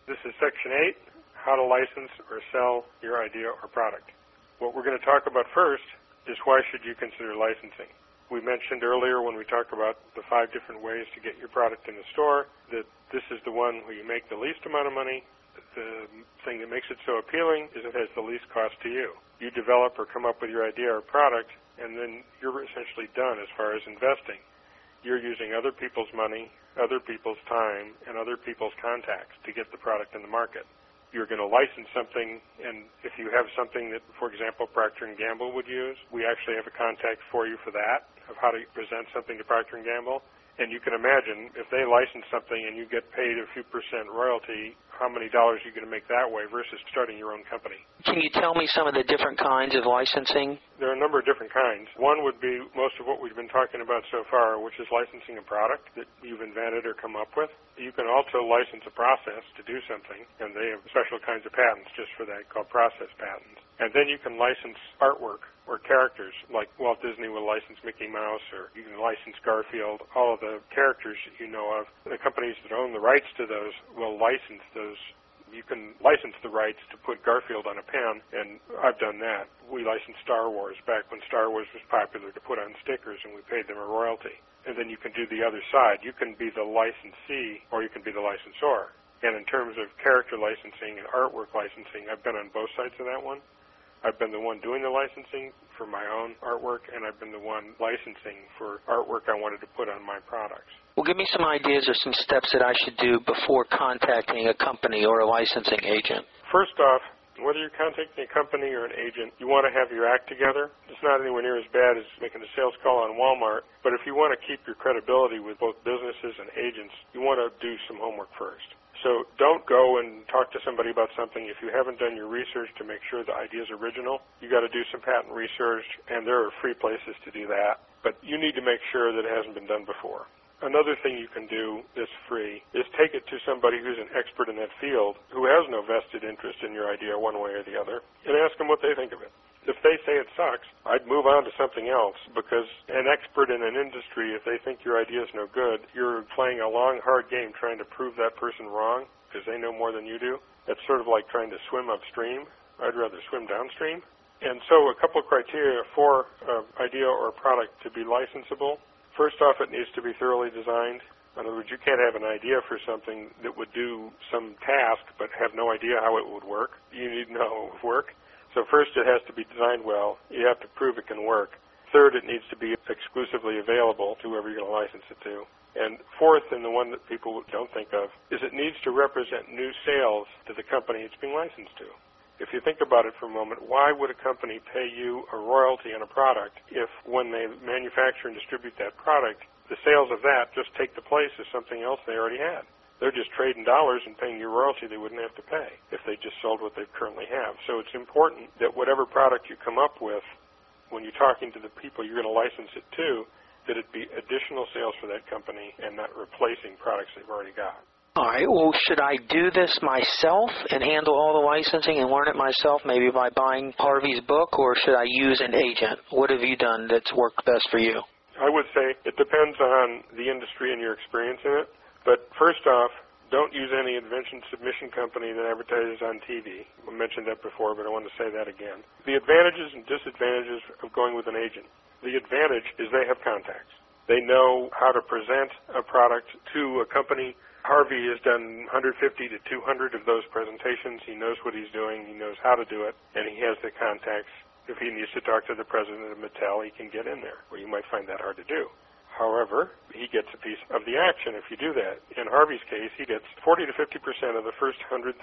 This is Section 8, how to license or sell your idea or product. What we're going to talk about first is why should you consider licensing. We mentioned earlier when we talked about the 5 different ways to get your product in the store that this is the one where you make the least amount of money. The thing that makes it so appealing is it has the least cost to you. You develop or come up with your idea or product, and then you're essentially done as far as investing. You're using other people's money, other people's time, and other people's contacts to get the product in the market. You're going to license something, and if you have something that, for example, Procter & Gamble would use, we actually have a contact for you for that, of how to present something to Procter & Gamble. And you can imagine, if they license something and you get paid a few % royalty, how many dollars you're going to make that way versus starting your own company. Can you tell me some of the different kinds of licensing? There are a number of different kinds. One would be most of what we've been talking about so far, which is licensing a product that you've invented or come up with. You can also license a process to do something, and they have special kinds of patents just for that called process patents. And then you can license artwork or characters, like Walt Disney will license Mickey Mouse, or you can license Garfield, all of the characters that you know of. The companies that own the rights to those will license those. You can license the rights to put Garfield on a pen, and I've done that. We licensed Star Wars back when Star Wars was popular to put on stickers, and we paid them a royalty. And then you can do the other side. You can be the licensee, or you can be the licensor. And in terms of character licensing and artwork licensing, I've been on both sides of that one. I've been the one doing the licensing for my own artwork, and I've been the one licensing for artwork I wanted to put on my products. Well, give me some ideas or some steps that I should do before contacting a company or a licensing agent. First off, whether you're contacting a company or an agent, you want to have your act together. It's not anywhere near as bad as making a sales call on Walmart, but if you want to keep your credibility with both businesses and agents, you want to do some homework first. So don't go and talk to somebody about something if you haven't done your research to make sure the idea is original. You got to do some patent research, and there are free places to do that. But you need to make sure that it hasn't been done before. Another thing you can do that's free is take it to somebody who's an expert in that field who has no vested interest in your idea one way or the other, and ask them what they think of it. If they say it sucks, I'd move on to something else, because an expert in an industry, if they think your idea is no good, you're playing a long, hard game trying to prove that person wrong because they know more than you do. That's sort of like trying to swim upstream. I'd rather swim downstream. And so a couple of criteria for an idea or product to be licensable. First off, it needs to be thoroughly designed. In other words, you can't have an idea for something that would do some task but have no idea how it would work. You need to know how it would work. So first, it has to be designed well. You have to prove it can work. Third, it needs to be exclusively available to whoever you're going to license it to. And fourth, and the one that people don't think of, is it needs to represent new sales to the company it's being licensed to. If you think about it for a moment, why would a company pay you a royalty on a product if when they manufacture and distribute that product, the sales of that just take the place of something else they already had? They're just trading dollars and paying you royalty they wouldn't have to pay if they just sold what they currently have. So it's important that whatever product you come up with, when you're talking to the people you're going to license it to, that it be additional sales for that company and not replacing products they've already got. All right. Well, should I do this myself and handle all the licensing and learn it myself, maybe by buying Harvey's book, or should I use an agent? What have you done that's worked best for you? I would say it depends on the industry and your experience in it. But first off, don't use any invention submission company that advertises on TV. I mentioned that before, but I want to say that again. The advantages and disadvantages of going with an agent. The advantage is they have contacts. They know how to present a product to a company. Harvey has done 150 to 200 of those presentations. He knows what he's doing. He knows how to do it, and he has the contacts. If he needs to talk to the president of Mattel, he can get in there, where you might find that hard to do. However, he gets a piece of the action if you do that. In Harvey's case, he gets 40 to 50% of the first $100,000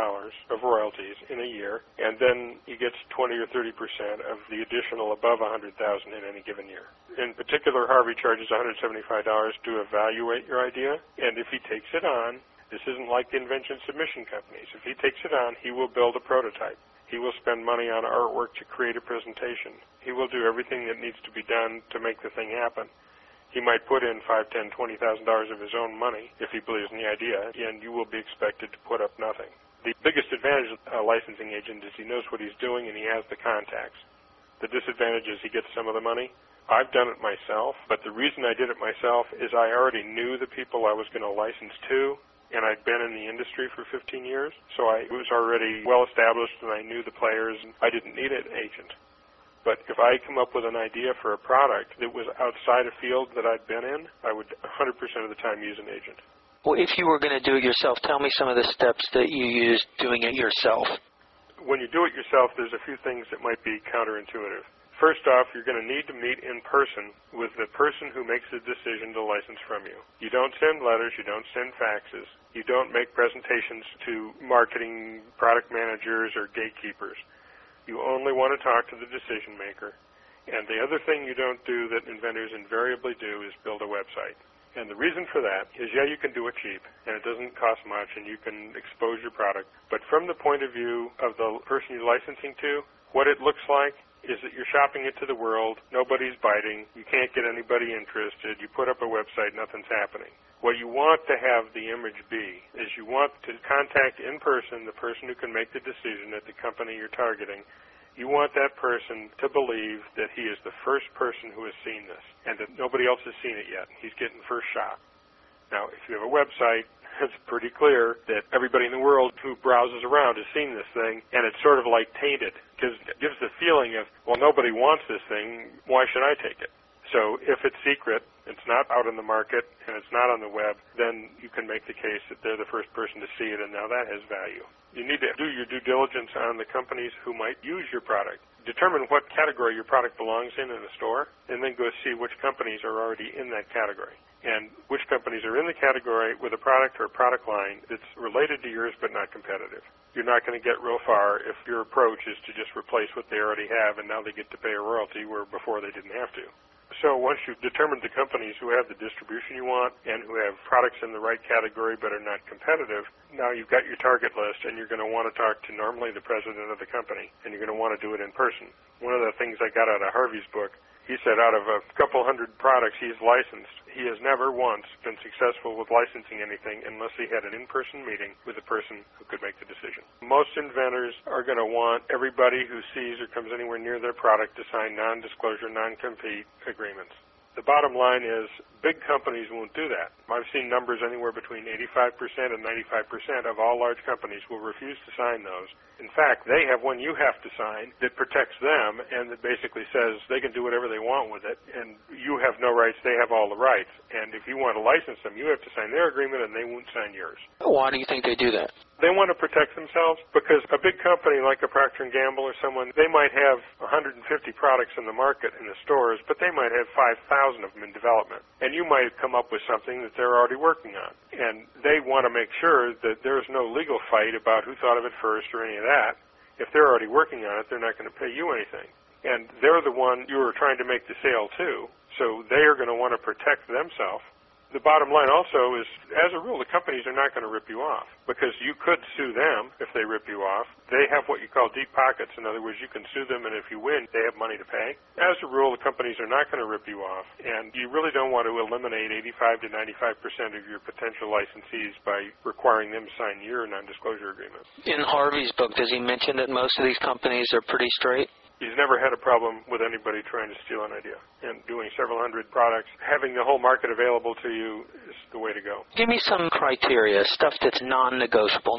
of royalties in a year, and then he gets 20 or 30% of the additional above $100,000 in any given year. In particular, Harvey charges $175 to evaluate your idea, and if he takes it on, this isn't like the invention submission companies. If he takes it on, he will build a prototype. He will spend money on artwork to create a presentation. He will do everything that needs to be done to make the thing happen. He might put in $5,000, $10,000, $20,000 of his own money if he believes in the idea, and you will be expected to put up nothing. The biggest advantage of a licensing agent is he knows what he's doing and he has the contacts. The disadvantage is he gets some of the money. I've done it myself, but the reason I did it myself is I already knew the people I was going to license to, and I'd been in the industry for 15 years, so I was already well established and I knew the players, and I didn't need an agent. But if I come up with an idea for a product that was outside a field that I'd been in, I would 100% of the time use an agent. Well, if you were going to do it yourself, tell me some of the steps that you used doing it yourself. When you do it yourself, there's a few things that might be counterintuitive. First off, you're going to need to meet in person with the person who makes the decision to license from you. You don't send letters, you don't send faxes, you don't make presentations to marketing product managers or gatekeepers. You only want to talk to the decision maker. And the other thing you don't do that inventors invariably do is build a website. And the reason for that is, yeah, you can do it cheap, and it doesn't cost much, and you can expose your product. But from the point of view of the person you're licensing to, what it looks like is that you're shopping it to the world, nobody's biting, you can't get anybody interested, you put up a website, nothing's happening. What you want to have the image be is you want to contact in person the person who can make the decision at the company you're targeting. You want that person to believe that he is the first person who has seen this and that nobody else has seen it yet. He's getting first shot. Now, if you have a website, it's pretty clear that everybody in the world who browses around has seen this thing, and it's sort of like tainted because it gives the feeling of, well, nobody wants this thing, why should I take it? So if it's secret, it's not out in the market, and it's not on the web, then you can make the case that they're the first person to see it, and now that has value. You need to do your due diligence on the companies who might use your product. Determine what category your product belongs in a store, and then go see which companies are already in that category, and which companies are in the category with a product or a product line that's related to yours but not competitive. You're not going to get real far if your approach is to just replace what they already have, and now they get to pay a royalty where before they didn't have to. So once you've determined the companies who have the distribution you want and who have products in the right category but are not competitive, now you've got your target list, and you're going to want to talk to normally the president of the company, and you're going to want to do it in person. One of the things I got out of Harvey's book, he said out of a couple hundred products he's licensed, he has never once been successful with licensing anything unless he had an in-person meeting with the person who could make the decision. Most inventors are going to want everybody who sees or comes anywhere near their product to sign non-disclosure, non-compete agreements. The bottom line is big companies won't do that. I've seen numbers anywhere between 85% and 95% of all large companies will refuse to sign those. In fact, they have one you have to sign that protects them and that basically says they can do whatever they want with it, and you have no rights, they have all the rights. And if you want to license them, you have to sign their agreement and they won't sign yours. Why do you think they do that? They want to protect themselves because a big company like a Procter & Gamble or someone, they might have 150 products in the market in the stores, but they might have 5,000 of them in development. And you might come up with something that they're already working on. And they want to make sure that there's no legal fight about who thought of it first or any of that. If they're already working on it, they're not going to pay you anything. And they're the one you are trying to make the sale to, so they are going to want to protect themselves. The bottom line also is, as a rule, the companies are not going to rip you off because you could sue them if they rip you off. They have what you call deep pockets. In other words, you can sue them, and if you win, they have money to pay. As a rule, the companies are not going to rip you off, and you really don't want to eliminate 85 to 95% of your potential licensees by requiring them to sign your non-disclosure agreement. In Harvey's book, does he mention that most of these companies are pretty straight? He's never had a problem with anybody trying to steal an idea. And doing several hundred products, having the whole market available to you is the way to go. Give me some criteria, stuff that's non-negotiable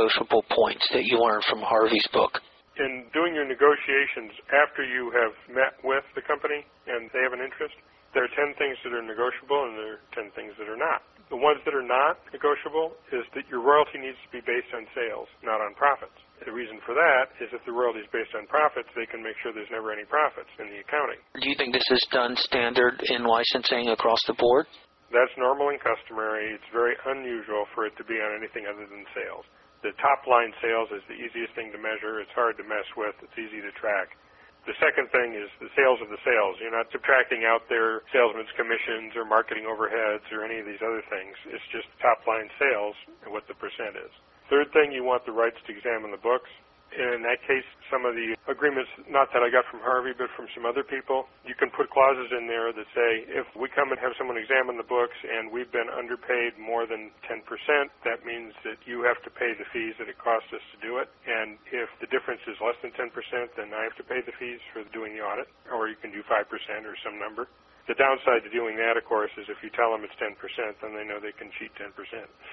points that you learned from Harvey's book. In doing your negotiations after you have met with the company and they have an interest, there are 10 things that are negotiable and there are 10 things that are not. The ones that are not negotiable is that your royalty needs to be based on sales, not on profits. The reason for that is if the royalty is based on profits, they can make sure there's never any profits in the accounting. Do you think this is done standard in licensing across the board? That's normal and customary. It's very unusual for it to be on anything other than sales. The top-line sales is the easiest thing to measure. It's hard to mess with. It's easy to track. The second thing is the sales of the sales. You're not subtracting out their salesmen's commissions or marketing overheads or any of these other things. It's just top-line sales and what the percent is. Third thing, you want the rights to examine the books. And in that case, some of the agreements, not that I got from Harvey, but from some other people, you can put clauses in there that say, if we come and have someone examine the books and we've been underpaid more than 10%, that means that you have to pay the fees that it costs us to do it. And if the difference is less than 10%, then I have to pay the fees for doing the audit, or you can do 5% or some number. The downside to doing that, of course, is if you tell them it's 10%, then they know they can cheat 10%.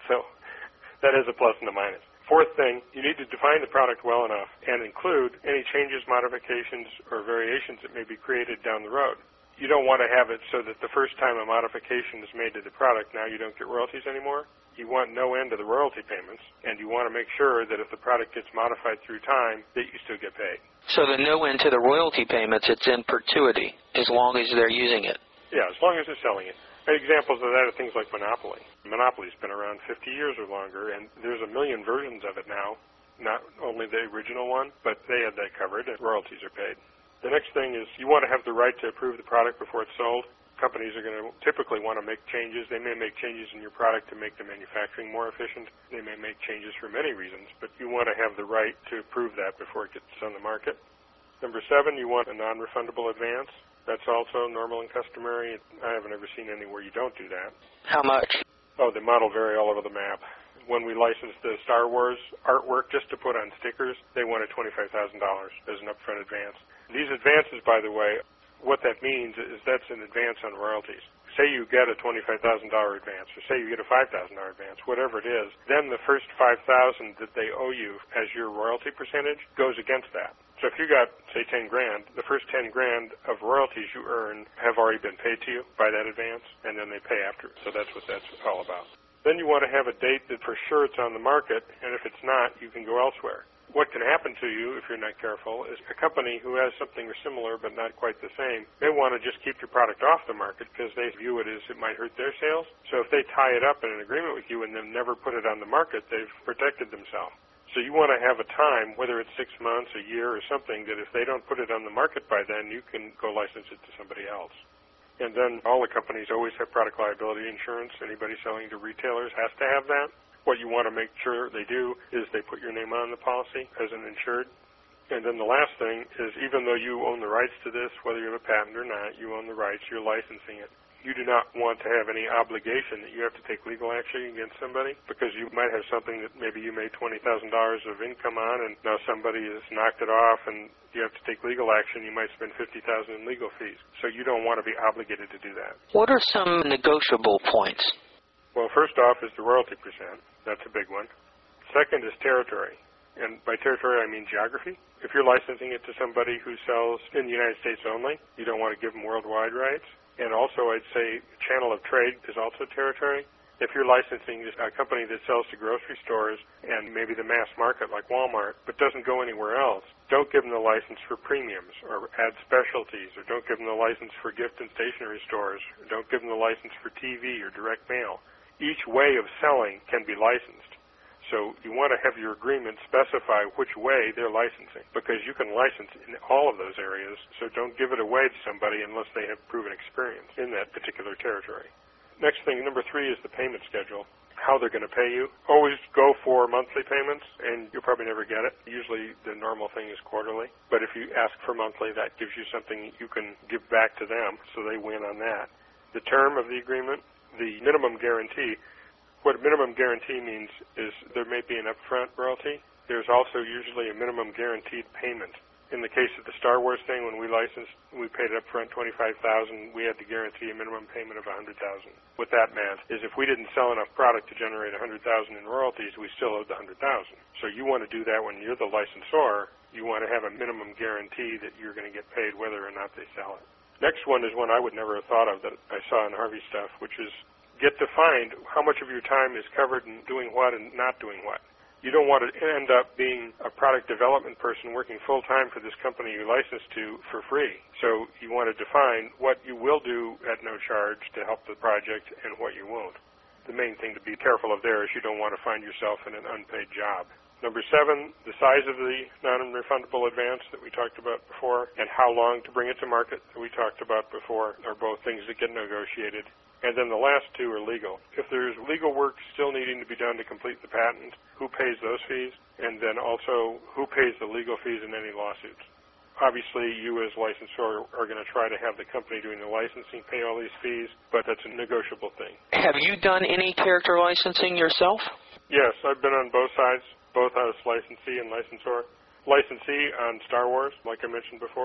So that is a plus and a minus. Fourth thing, you need to define the product well enough and include any changes, modifications, or variations that may be created down the road. You don't want to have it so that the first time a modification is made to the product, now you don't get royalties anymore. You want no end to the royalty payments, and you want to make sure that if the product gets modified through time, that you still get paid. So the no end to the royalty payments, it's in perpetuity, as long as they're using it. Yeah, as long as they're selling it. Examples of that are things like Monopoly. Monopoly's been around 50 years or longer, and there's a million versions of it now, not only the original one, but they had that covered, and royalties are paid. The next thing is you want to have the right to approve the product before it's sold. Companies are going to typically want to make changes. They may make changes in your product to make the manufacturing more efficient. They may make changes for many reasons, but you want to have the right to approve that before it gets on the market. Number 7, you want a non-refundable advance. That's also normal and customary. I haven't ever seen anywhere you don't do that. How much? Oh, the model vary all over the map. When we licensed the Star Wars artwork just to put on stickers, they wanted $25,000 as an upfront advance. These advances, by the way, what that means is that's an advance on royalties. Say you get a $25,000 advance, or say you get a $5,000 advance, whatever it is, then the first $5,000 that they owe you as your royalty percentage goes against that. So if you got, say, $10,000, the first $10,000 of royalties you earn have already been paid to you by that advance, and then they pay after. So that's what that's all about. Then you want to have a date that for sure it's on the market, and if it's not, you can go elsewhere. What can happen to you, if you're not careful, is a company who has something similar but not quite the same, they want to just keep your product off the market because they view it as it might hurt their sales. So if they tie it up in an agreement with you and then never put it on the market, they've protected themselves. So you want to have a time, whether it's 6 months, a year, or something, that if they don't put it on the market by then, you can go license it to somebody else. And then all the companies always have product liability insurance. Anybody selling to retailers has to have that. What you want to make sure they do is they put your name on the policy as an insured. And then the last thing is, even though you own the rights to this, whether you have a patent or not, you own the rights, you're licensing it. You do not want to have any obligation that you have to take legal action against somebody, because you might have something that maybe you made $20,000 of income on, and now somebody has knocked it off, and you have to take legal action. You might spend $50,000 in legal fees. So you don't want to be obligated to do that. What are some negotiable points? Well, first off is the royalty percent. That's a big one. Second is territory. And by territory, I mean geography. If you're licensing it to somebody who sells in the United States only, you don't want to give them worldwide rights. And also, I'd say channel of trade is also territory. If you're licensing a company that sells to grocery stores and maybe the mass market like Walmart, but doesn't go anywhere else, don't give them the license for premiums or add specialties, or don't give them the license for gift and stationery stores, or don't give them the license for TV or direct mail. Each way of selling can be licensed. So you want to have your agreement specify which way they're licensing, because you can license in all of those areas, so don't give it away to somebody unless they have proven experience in that particular territory. Next thing, number 3, is the payment schedule, how they're going to pay you. Always go for monthly payments, and you'll probably never get it. Usually the normal thing is quarterly, but if you ask for monthly, that gives you something you can give back to them, so they win on that. The term of the agreement, the minimum guarantee. What a minimum guarantee means is there may be an upfront royalty. There's also usually a minimum guaranteed payment. In the case of the Star Wars thing, when we licensed, we paid upfront $25,000. We had to guarantee a minimum payment of $100,000. What that meant is if we didn't sell enough product to generate $100,000 in royalties, we still owed the $100,000. So you want to do that when you're the licensor. You want to have a minimum guarantee that you're going to get paid whether or not they sell it. Next one is one I would never have thought of that I saw in Harvey stuff, which is get defined how much of your time is covered in doing what and not doing what. You don't want to end up being a product development person working full-time for this company you license to for free. So you want to define what you will do at no charge to help the project and what you won't. The main thing to be careful of there is you don't want to find yourself in an unpaid job. Number 7, the size of the non-refundable advance that we talked about before, and how long to bring it to market that we talked about before, are both things that get negotiated. And then the last 2 are legal. If there's legal work still needing to be done to complete the patent, who pays those fees? And then also, who pays the legal fees in any lawsuits? Obviously, you as licensor are going to try to have the company doing the licensing pay all these fees, but that's a negotiable thing. Have you done any character licensing yourself? Yes, I've been on both sides, both as licensee and licensor. Licensee on Star Wars, like I mentioned before.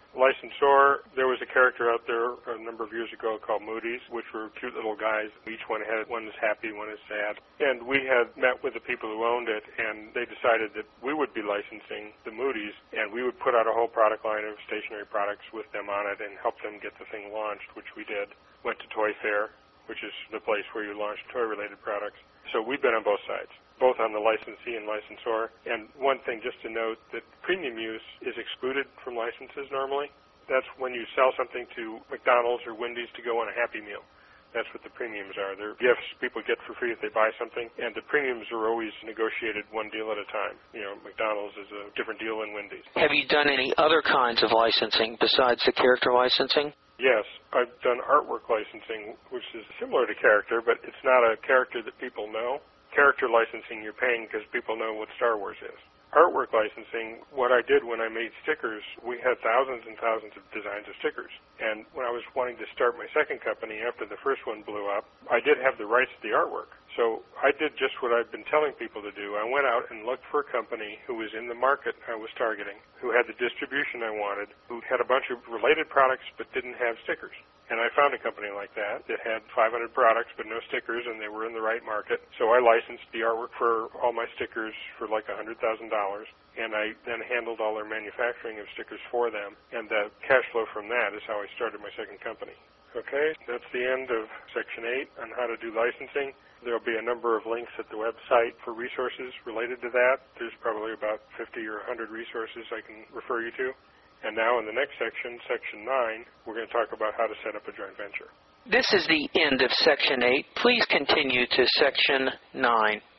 Licensor, there was a character out there a number of years ago called Moody's, which were cute little guys. Each one is happy, one is sad. And we had met with the people who owned it, and they decided that we would be licensing the Moody's, and we would put out a whole product line of stationery products with them on it and help them get the thing launched, which we did. Went to Toy Fair, which is the place where you launch toy-related products. So we've been on both sides, both on the licensee and licensor. And one thing just to note, that premium use is excluded from licenses normally. That's when you sell something to McDonald's or Wendy's to go on a Happy Meal. That's what the premiums are. They're gifts people get for free if they buy something, and the premiums are always negotiated one deal at a time. You know, McDonald's is a different deal than Wendy's. Have you done any other kinds of licensing besides the character licensing? Yes, I've done artwork licensing, which is similar to character, but it's not a character that people know. Character licensing, you're paying because people know what Star Wars is. Artwork licensing, what I did when I made stickers, we had thousands and thousands of designs of stickers. And when I was wanting to start my second company after the first one blew up, I did have the rights to the artwork. So I did just what I've been telling people to do. I went out and looked for a company who was in the market I was targeting, who had the distribution I wanted, who had a bunch of related products but didn't have stickers. And I found a company like that had 500 products but no stickers, and they were in the right market. So I licensed the artwork for all my stickers for like $100,000, and I then handled all their manufacturing of stickers for them. And the cash flow from that is how I started my second company. Okay, that's the end of Section 8 on how to do licensing. There will be a number of links at the website for resources related to that. There's probably about 50 or 100 resources I can refer you to. And now in the next section, Section 9, we're going to talk about how to set up a joint venture. This is the end of Section 8. Please continue to Section 9.